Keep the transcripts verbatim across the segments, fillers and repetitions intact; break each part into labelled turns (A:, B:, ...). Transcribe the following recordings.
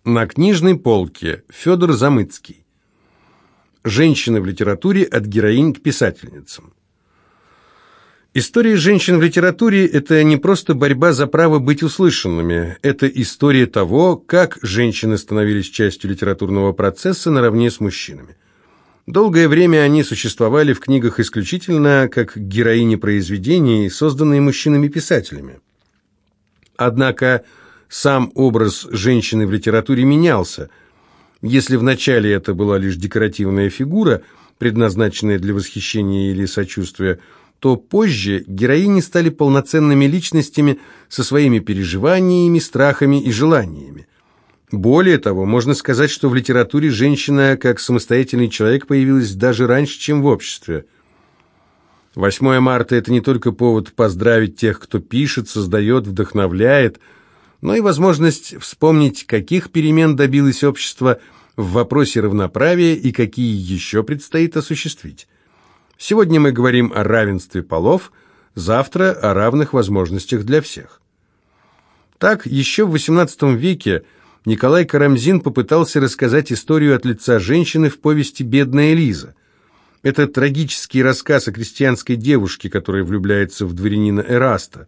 A: На книжной полке Федор Замыцкий. Женщины в литературе от героинь к писательницам. История женщин в литературе – это не просто борьба за право быть услышанными, это история того, как женщины становились частью литературного процесса наравне с мужчинами. Долгое время они существовали в книгах исключительно как героини произведений, созданные мужчинами-писателями. Однако сам образ женщины в литературе менялся. Если вначале это была лишь декоративная фигура, предназначенная для восхищения или сочувствия, то позже героини стали полноценными личностями со своими переживаниями, страхами и желаниями. Более того, можно сказать, что в литературе женщина как самостоятельный человек появилась даже раньше, чем в обществе. восьмое марта – это не только повод поздравить тех, кто пишет, создает, вдохновляет, но и возможность вспомнить, каких перемен добилось общество в вопросе равноправия и какие еще предстоит осуществить. Сегодня мы говорим о равенстве полов, завтра о равных возможностях для всех. Так, еще в восемнадцатом веке Николай Карамзин попытался рассказать историю от лица женщины в повести «Бедная Лиза». Это трагический рассказ о крестьянской девушке, которая влюбляется в дворянина Эраста.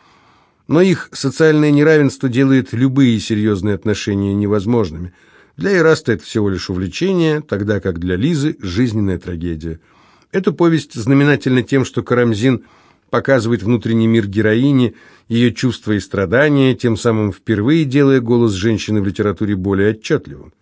A: Но их социальное неравенство делает любые серьезные отношения невозможными. Для Эраста это всего лишь увлечение, тогда как для Лизы – жизненная трагедия. Эта повесть знаменательна тем, что Карамзин показывает внутренний мир героини, ее чувства и страдания, тем самым впервые делая голос женщины в литературе более отчетливым.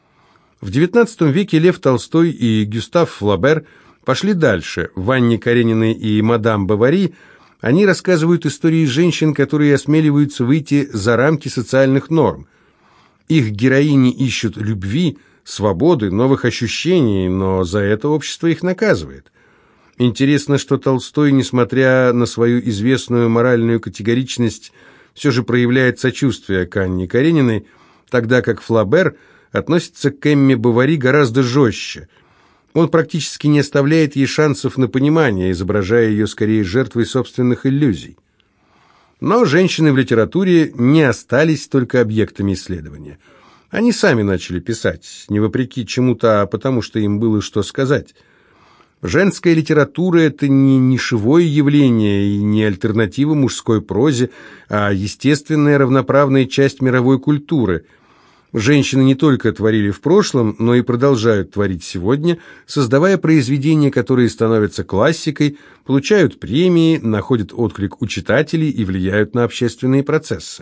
A: В девятнадцатом веке Лев Толстой и Гюстав Флобер пошли дальше. В «Анне Карениной» и «Мадам Бовари» они рассказывают истории женщин, которые осмеливаются выйти за рамки социальных норм. Их героини ищут любви, свободы, новых ощущений, но за это общество их наказывает. Интересно, что Толстой, несмотря на свою известную моральную категоричность, все же проявляет сочувствие к Анне Карениной, тогда как Флобер относится к Эмме Бовари гораздо жестче. Он практически не оставляет ей шансов на понимание, изображая ее скорее жертвой собственных иллюзий. Но женщины в литературе не остались только объектами исследования. Они сами начали писать, не вопреки чему-то, а потому что им было что сказать. Женская литература – это не нишевое явление и не альтернатива мужской прозе, а естественная равноправная часть мировой культуры. Женщины не только творили в прошлом, но и продолжают творить сегодня, создавая произведения, которые становятся классикой, получают премии, находят отклик у читателей и влияют на общественные процессы.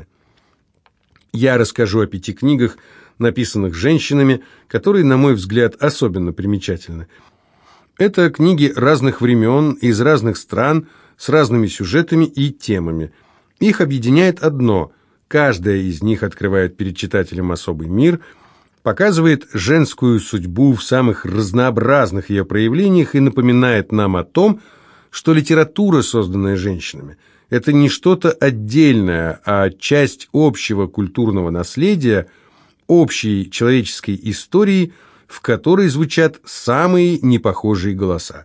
A: Я расскажу о пяти книгах, написанных женщинами, которые, на мой взгляд, особенно примечательны. Это книги разных времен, из разных стран, с разными сюжетами и темами. Их объединяет одно – каждая из них открывает перед читателем особый мир, показывает женскую судьбу в самых разнообразных ее проявлениях и напоминает нам о том, что литература, созданная женщинами, это не что-то отдельное, а часть общего культурного наследия, общей человеческой истории, в которой звучат самые непохожие голоса.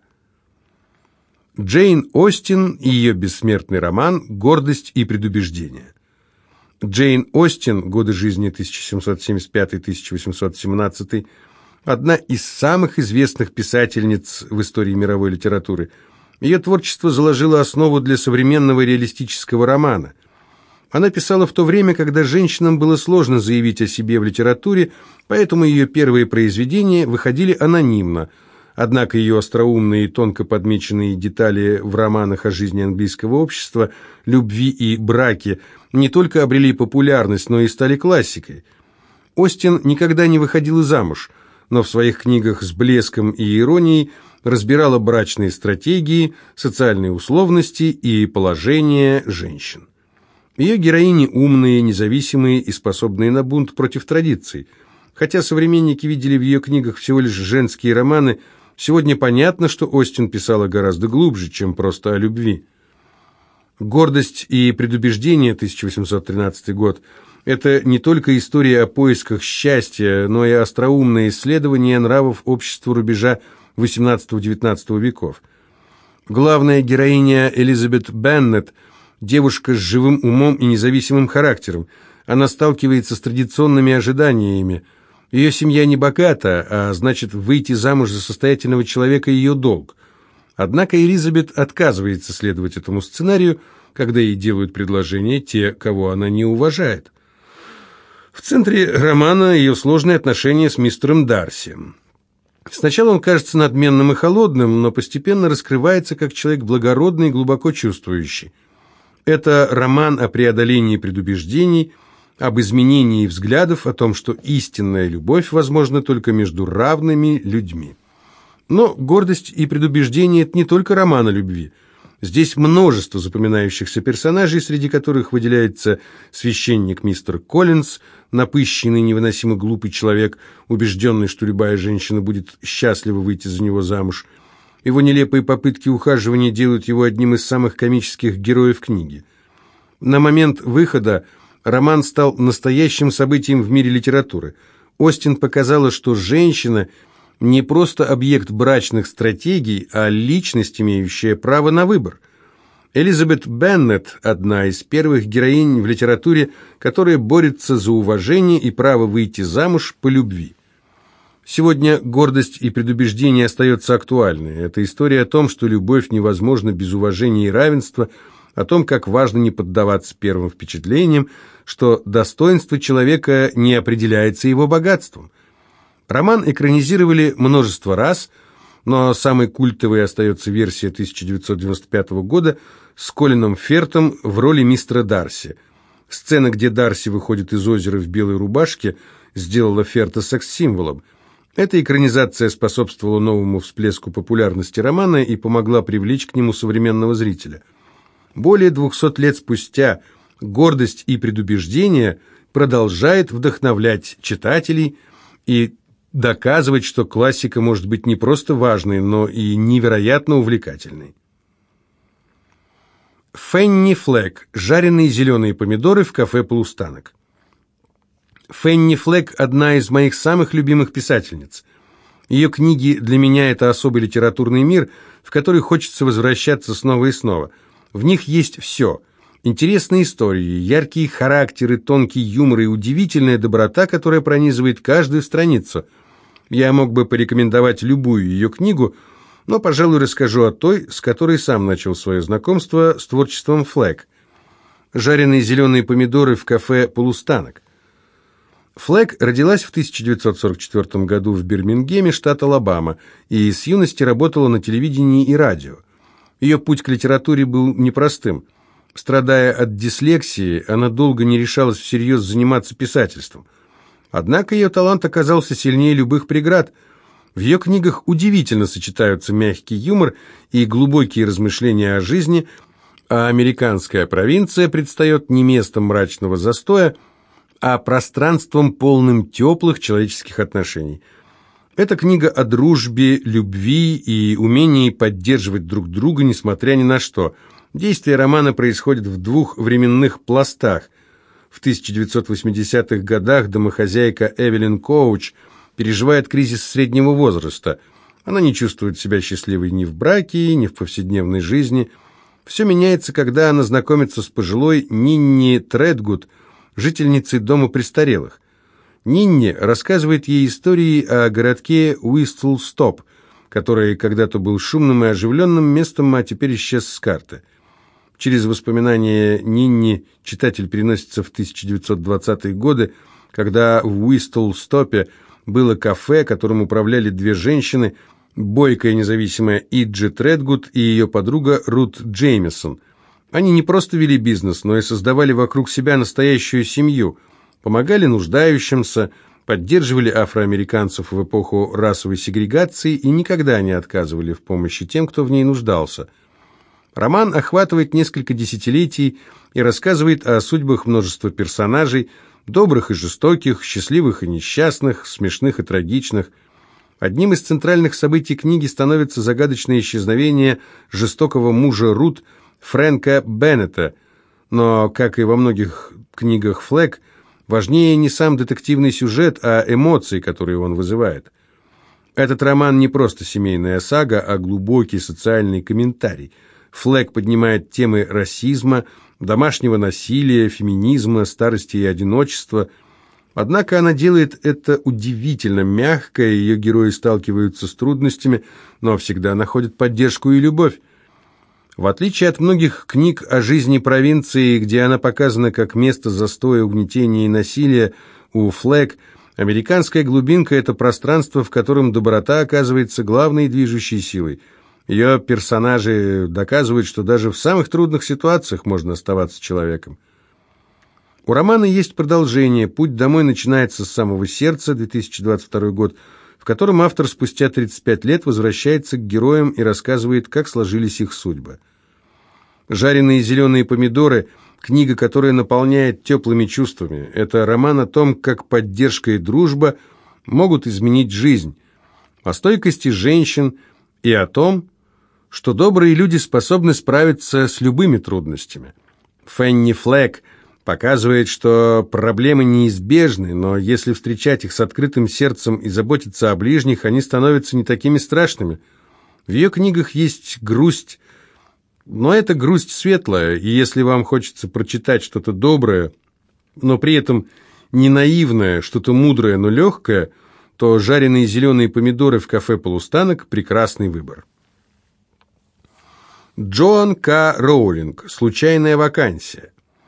A: Джейн Остин и ее бессмертный роман «Гордость и предубеждение». Джейн Остин, годы жизни тысяча семьсот семьдесят пятый — тысяча восемьсот семнадцатый, одна из самых известных писательниц в истории мировой литературы. Ее творчество заложило основу для современного реалистического романа. Она писала в то время, когда женщинам было сложно заявить о себе в литературе, поэтому ее первые произведения выходили анонимно. Однако ее остроумные и тонко подмеченные детали в романах о жизни английского общества, любви и браке не только обрели популярность, но и стали классикой. Остин никогда не выходила замуж, но в своих книгах с блеском и иронией разбирала брачные стратегии, социальные условности и положение женщин. Ее героини умные, независимые и способные на бунт против традиций. Хотя современники видели в ее книгах всего лишь женские романы, сегодня понятно, что Остин писала гораздо глубже, чем просто о любви. «Гордость и предубеждение» тысяча восемьсот тринадцатый год – это не только история о поисках счастья, но и остроумное исследование нравов общества рубежа восемнадцатого-девятнадцатого веков. Главная героиня Элизабет Беннет – девушка с живым умом и независимым характером. Она сталкивается с традиционными ожиданиями. Ее семья не богата, а значит, выйти замуж за состоятельного человека – ее долг. Однако Элизабет отказывается следовать этому сценарию, когда ей делают предложение те, кого она не уважает. В центре романа ее сложные отношения с мистером Дарси. Сначала он кажется надменным и холодным, но постепенно раскрывается как человек благородный и глубоко чувствующий. Это роман о преодолении предубеждений, об изменении взглядов, о том, что истинная любовь возможна только между равными людьми. Но «Гордость и предубеждение» – это не только роман о любви. Здесь множество запоминающихся персонажей, среди которых выделяется священник мистер Коллинз, напыщенный, невыносимо глупый человек, убежденный, что любая женщина будет счастлива выйти за него замуж. Его нелепые попытки ухаживания делают его одним из самых комических героев книги. На момент выхода роман стал настоящим событием в мире литературы. Остин показала, что женщина – не просто объект брачных стратегий, а личность, имеющая право на выбор. Элизабет Беннет – одна из первых героинь в литературе, которая борется за уважение и право выйти замуж по любви. Сегодня «Гордость и предубеждение» остается актуальной. Это история о том, что любовь невозможна без уважения и равенства, о том, как важно не поддаваться первым впечатлениям, что достоинство человека не определяется его богатством. Роман экранизировали множество раз, но самой культовой остается версия тысяча девятьсот девяносто пятого года с Колином Фертом в роли мистера Дарси. Сцена, где Дарси выходит из озера в белой рубашке, сделала Ферта секс-символом. Эта экранизация способствовала новому всплеску популярности романа и помогла привлечь к нему современного зрителя. Более двухсот лет спустя «Гордость и предубеждение» продолжает вдохновлять читателей и доказывать, что классика может быть не просто важной, но и невероятно увлекательной. Фенни Флэг. Жареные зеленые помидоры в кафе «Полустанок». Фенни Флэг – одна из моих самых любимых писательниц. Ее книги для меня – это особый литературный мир, в который хочется возвращаться снова и снова. В них есть все – интересные истории, яркие характеры, тонкий юмор и удивительная доброта, которая пронизывает каждую страницу. Я мог бы порекомендовать любую ее книгу, но, пожалуй, расскажу о той, с которой сам начал свое знакомство с творчеством Флэг. «Жареные зеленые помидоры в кафе «Полустанок». Флэг родилась в тысяча девятьсот сорок четвёртом году в Бирмингеме, штат Алабама, и с юности работала на телевидении и радио. Ее путь к литературе был непростым. Страдая от дислексии, она долго не решалась всерьез заниматься писательством. Однако ее талант оказался сильнее любых преград. В ее книгах удивительно сочетаются мягкий юмор и глубокие размышления о жизни, а американская провинция предстает не местом мрачного застоя, а пространством, полным теплых человеческих отношений. Это книга о дружбе, любви и умении поддерживать друг друга, несмотря ни на что. Действие романа происходит в двух временных пластах. В тысяча девятьсот восьмидесятых годах домохозяйка Эвелин Коуч переживает кризис среднего возраста. Она не чувствует себя счастливой ни в браке, ни в повседневной жизни. Все меняется, когда она знакомится с пожилой Нинни Тредгуд, жительницей дома престарелых. Нинни рассказывает ей истории о городке Уистл-Стоп, который когда-то был шумным и оживленным местом, а теперь исчез с карты. Через воспоминания Нинни читатель переносится в тысяча девятьсот двадцатые годы, когда в Уистл-Стопе было кафе, которым управляли две женщины, бойкая независимая Иджи Тредгуд и ее подруга Рут Джеймисон. Они не просто вели бизнес, но и создавали вокруг себя настоящую семью, помогали нуждающимся, поддерживали афроамериканцев в эпоху расовой сегрегации и никогда не отказывали в помощи тем, кто в ней нуждался. Роман охватывает несколько десятилетий и рассказывает о судьбах множества персонажей, добрых и жестоких, счастливых и несчастных, смешных и трагичных. Одним из центральных событий книги становится загадочное исчезновение жестокого мужа Рут Фрэнка Беннета, но, как и во многих книгах Флэг, важнее не сам детективный сюжет, а эмоции, которые он вызывает. Этот роман не просто семейная сага, а глубокий социальный комментарий. Флэг поднимает темы расизма, домашнего насилия, феминизма, старости и одиночества. Однако она делает это удивительно мягко, ее герои сталкиваются с трудностями, но всегда находят поддержку и любовь. В отличие от многих книг о жизни провинции, где она показана как место застоя, угнетения и насилия, у Флэг «Американская глубинка» — это пространство, в котором доброта оказывается главной движущей силой. Ее персонажи доказывают, что даже в самых трудных ситуациях можно оставаться человеком. У романа есть продолжение. «Путь домой» начинается с самого сердца, две тысячи двадцать второй год, в котором автор спустя тридцать пять лет возвращается к героям и рассказывает, как сложились их судьбы. «Жареные зеленые помидоры» – книга, которая наполняет теплыми чувствами. Это роман о том, как поддержка и дружба могут изменить жизнь, о стойкости женщин и о том, что добрые люди способны справиться с любыми трудностями. Фенни Флэг показывает, что проблемы неизбежны, но если встречать их с открытым сердцем и заботиться о ближних, они становятся не такими страшными. В ее книгах есть грусть, но это грусть светлая, и если вам хочется прочитать что-то доброе, но при этом не наивное, что-то мудрое, но легкое, то «Жареные зеленые помидоры» в кафе «Полустанок» – прекрасный выбор. Джоан К. Роулинг. «Случайная вакансия».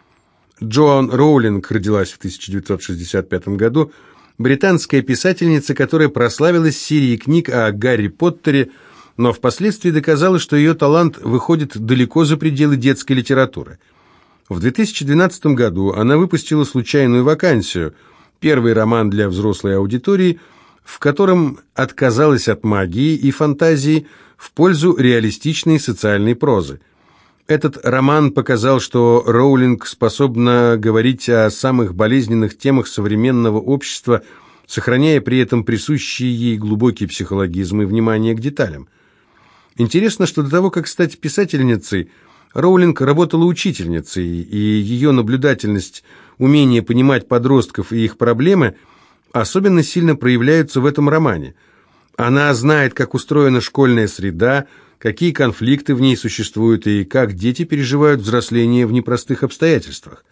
A: Джоан Роулинг родилась в тысяча девятьсот шестьдесят пятом году, британская писательница, которая прославилась серией книг о Гарри Поттере, но впоследствии доказала, что ее талант выходит далеко за пределы детской литературы. В две тысячи двенадцатом году она выпустила «Случайную вакансию», первый роман для взрослой аудитории, в котором отказалась от магии и фантазии в пользу реалистичной социальной прозы. Этот роман показал, что Роулинг способна говорить о самых болезненных темах современного общества, сохраняя при этом присущий ей глубокий психологизм и внимание к деталям. Интересно, что до того, как стать писательницей, Роулинг работала учительницей, и ее наблюдательность, умение понимать подростков и их проблемы особенно сильно проявляются в этом романе. Она знает, как устроена школьная среда, какие конфликты в ней существуют и как дети переживают взросление в непростых обстоятельствах.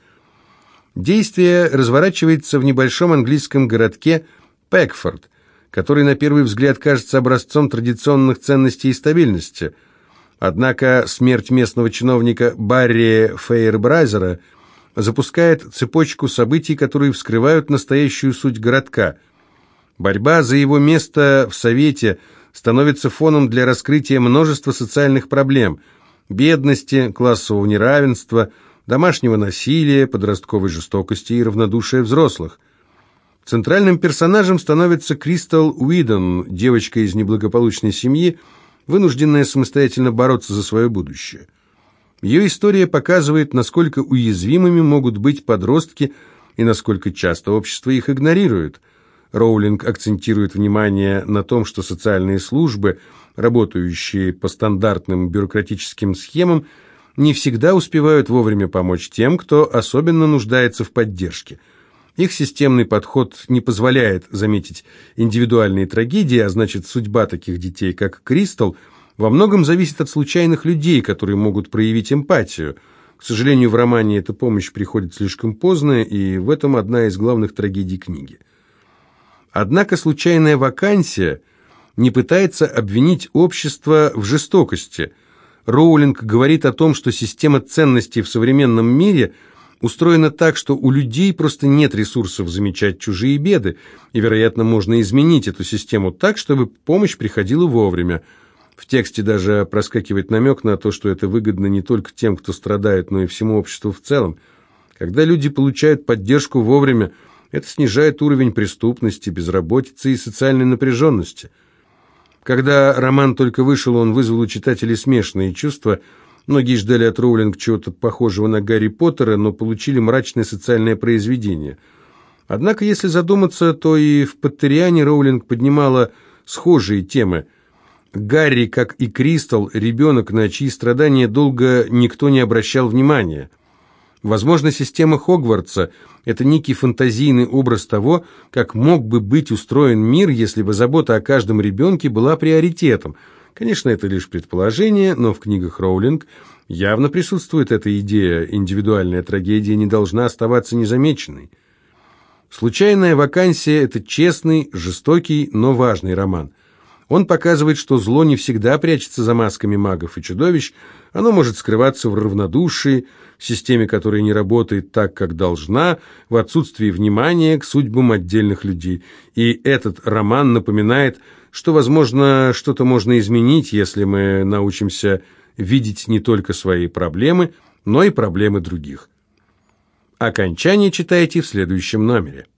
A: Действие разворачивается в небольшом английском городке Пекфорд, который на первый взгляд кажется образцом традиционных ценностей и стабильности. Однако смерть местного чиновника Барри Фейербрайзера запускает цепочку событий, которые вскрывают настоящую суть городка. Борьба за его место в Совете становится фоном для раскрытия множества социальных проблем – бедности, классового неравенства, домашнего насилия, подростковой жестокости и равнодушия взрослых. Центральным персонажем становится Кристал Уидон, девочка из неблагополучной семьи, вынужденная самостоятельно бороться за свое будущее. Ее история показывает, насколько уязвимыми могут быть подростки и насколько часто общество их игнорирует. Роулинг акцентирует внимание на том, что социальные службы, работающие по стандартным бюрократическим схемам, не всегда успевают вовремя помочь тем, кто особенно нуждается в поддержке. Их системный подход не позволяет заметить индивидуальные трагедии, а значит, судьба таких детей, как Кристал, во многом зависит от случайных людей, которые могут проявить эмпатию. К сожалению, в романе эта помощь приходит слишком поздно, и в этом одна из главных трагедий книги. Однако «Случайная вакансия» не пытается обвинить общество в жестокости. Роулинг говорит о том, что система ценностей в современном мире устроена так, что у людей просто нет ресурсов замечать чужие беды, и, вероятно, можно изменить эту систему так, чтобы помощь приходила вовремя. В тексте даже проскакивает намек на то, что это выгодно не только тем, кто страдает, но и всему обществу в целом. Когда люди получают поддержку вовремя, это снижает уровень преступности, безработицы и социальной напряженности. Когда роман только вышел, он вызвал у читателей смешанные чувства. Многие ждали от Роулинг чего-то похожего на Гарри Поттера, но получили мрачное социальное произведение. Однако, если задуматься, то и в «Поттериане» Роулинг поднимала схожие темы. Гарри, как и Кристал, ребенок, на чьи страдания долго никто не обращал внимания. Возможно, система Хогвартса – это некий фантазийный образ того, как мог бы быть устроен мир, если бы забота о каждом ребенке была приоритетом. Конечно, это лишь предположение, но в книгах Роулинг Явно присутствует эта идея, индивидуальная трагедия не должна оставаться незамеченной. «Случайная вакансия» – это честный, жестокий, но важный роман. Он показывает, что зло не всегда прячется за масками магов и чудовищ, оно может скрываться в равнодушии, в системе, которая не работает так, как должна, в отсутствии внимания к судьбам отдельных людей. И этот роман напоминает, что, возможно, что-то можно изменить, если мы научимся видеть не только свои проблемы, но и проблемы других. Окончание читайте в следующем номере.